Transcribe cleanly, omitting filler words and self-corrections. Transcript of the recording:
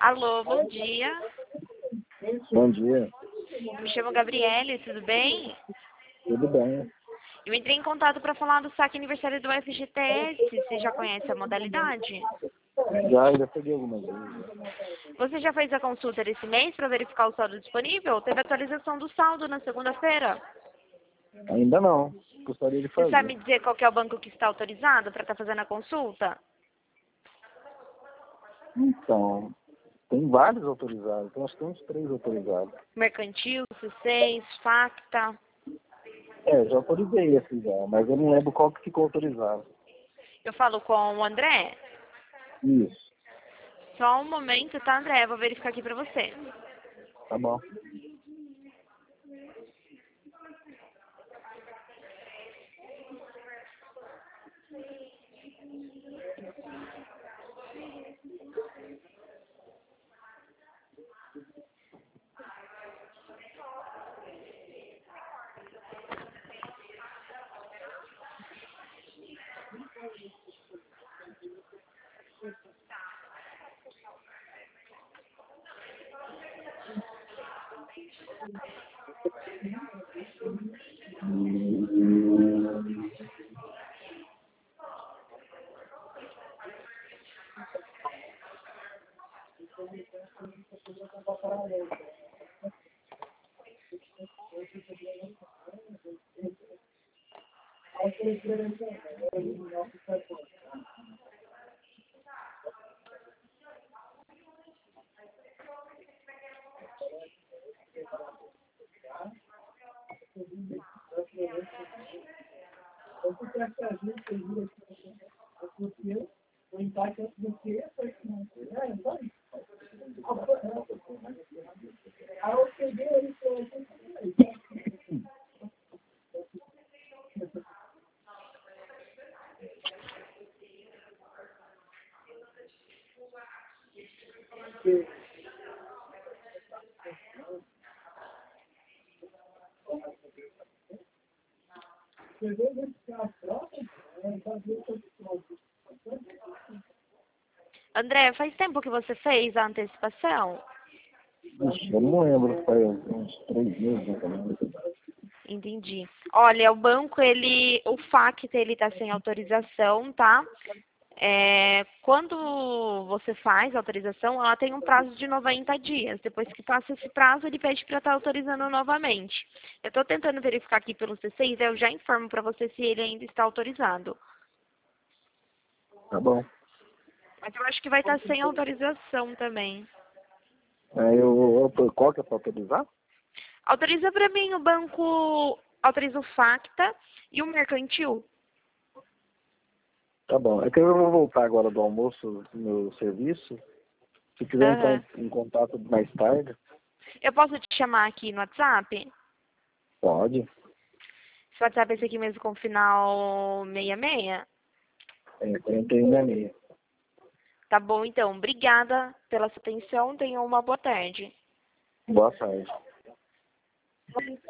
Alô, bom dia. Bom dia, Me chamo Gabriele, tudo bem? tudo bem? Eu entrei em contato para falar do saque aniversário do FGTS. Você já conhece a modalidade? Já peguei algumas vezes. Você já fez a consulta desse mês para verificar o saldo disponível? Teve atualização do saldo na segunda-feira. Ainda não, gostaria de Você sabe fazer. me dizer qual que é o banco que está autorizado para estar fazendo a consulta? Então, tem vários autorizados, então acho que tem uns 3 autorizados. Mercantil, C6, Facta. Já autorizei esse já, mas eu não lembro qual que ficou autorizado. Eu falo com o André. Isso, Só um momento, tá, André? Eu vou verificar aqui para você. tá bom. André, faz tempo que você fez a antecipação? Ixi, eu não lembro, faz uns 3 meses, né, também. Entendi. Olha, o banco, o FACTA, ele tá sem autorização, tá? Quando você faz a autorização, ela tem um prazo de 90 dias. Depois que passa esse prazo, ele pede para estar autorizando novamente. Eu estou tentando verificar aqui pelo C6, eu já informo para você se ele ainda está autorizado. Tá bom. Mas eu acho que vai estar sem autorização também. Qual que é para autorizar? Autoriza para mim o banco, autoriza o FACTA e o mercantil. Tá bom. É que eu vou voltar agora do almoço do meu serviço. Se quiser entrar Aham. em contato mais tarde, Eu posso te chamar aqui no WhatsApp? pode. Esse WhatsApp é esse aqui mesmo com final 66? 41,6. Tá bom, então. Obrigada pela sua atenção. Tenha uma boa tarde. Boa tarde.